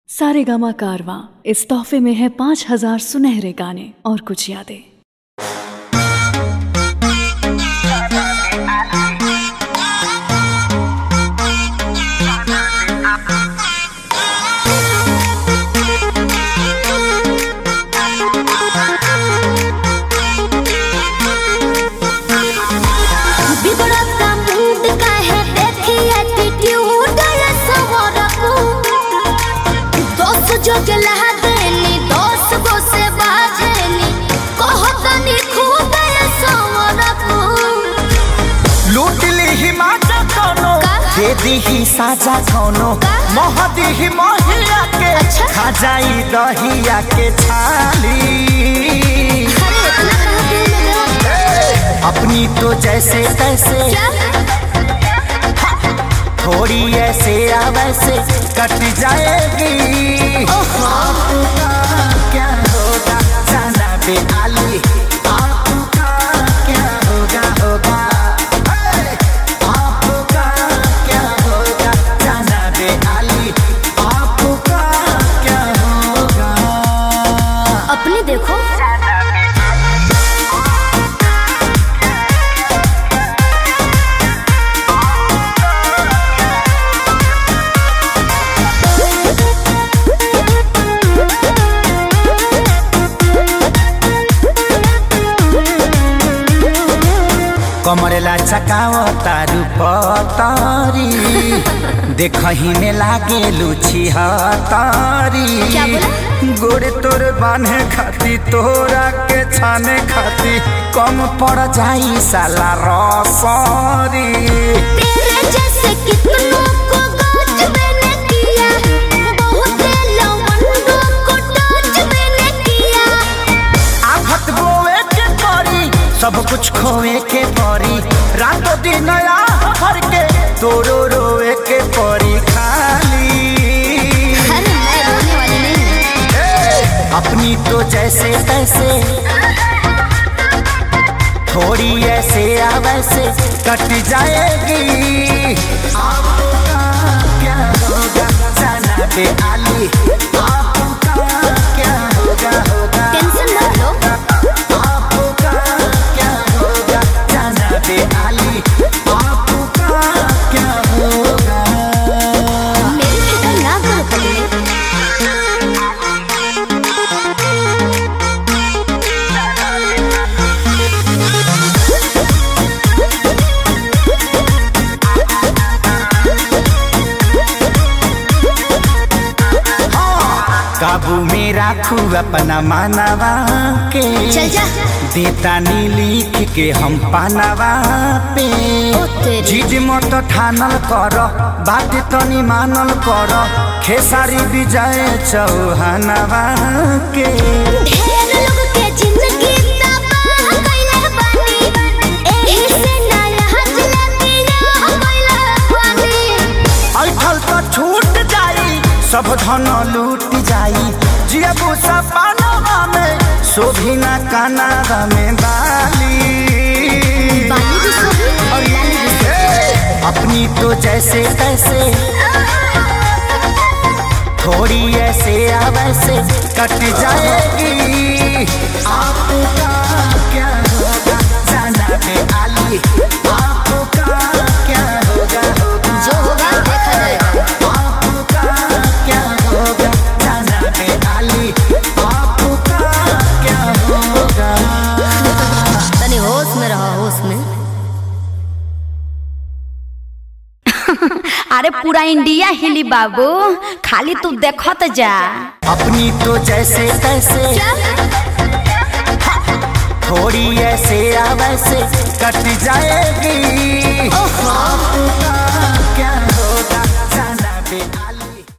सारेगामा कारवां इस तोहफे में है 5000 सुनहरे गाने और कुछ यादें। जो गलह देनी दोस्त को से बाजेनी कहतनी खूब सवरकू लूट ली ही माजा कोनो दे दी ही साजा कोनो मोह दी ही मोहिया के खा जाई दहिया के छाली। अपनी तो जैसे तैसे थोड़ी ऐसे या वैसे कट जाएगी। आपका क्या होगा जाना बेआली, आपका क्या होगा होगा। आपका क्या होगा जाना बेआली, आपका क्या होगा। अपनी देखो कमरेला चकाओ तारू पतारी देखही में लागे लुची हतारी। गोरे तोर बांधे खाती तोरा के छाने खाती कम पड़ जाई साला रसरी। तेरे जैसे कितनों को गाज मैंने किया, बहुत लवंडों को टाच मैंने किया। आफत बोए के परी सब कुछ खोए के परी, रातों दिन भर के तोरो रोए के परी खाली। मैं रोने वाली नहीं। अपनी तो जैसे तैसे थोड़ी ऐसे या वैसे कट जाएगी। आपका क्या होगा जाना बेआली, आपका क्या होगा होगा। टेंशन मत लो, आपका क्या होगा जाना बेआली, आपका क्या होगा। मेरी फिक्र ना करो पगले। काबू में राखू अपना मानवा के, चल जा देता नी लिख के हम पानवा पे। चीज मत ठानल कर बात तनी मानल कर, खेसारी विजय चौहानवा के। ढेर लोग के जिंदगी तबाह कइले बानी, एही से ना यहाँ जिलेबिया कइले बानी। ऐठल तो छूट जाई सब धन लूट जाई, जियबू सपनवा में शोभी ना कानावा में बाली। बाली भी सोही और लाली भी सोही। अपनी तो जैसे तैसे थोड़ी ऐसे या वैसे कट जाएगी। आपका क्या होगा जाना बेआली, आपका क्या होगा होगा। जो होगा देखा जाएगा। आपका क्या होगा जाना बेआली, आपका क्या होगा। तनी होश में रहो, होश में। अरे पूरा इंडिया हिली बाबू, खाली तू देखत जा। अपनी तो जैसे तैसे थोड़ी ऐसे या वैसे कट जाएगी।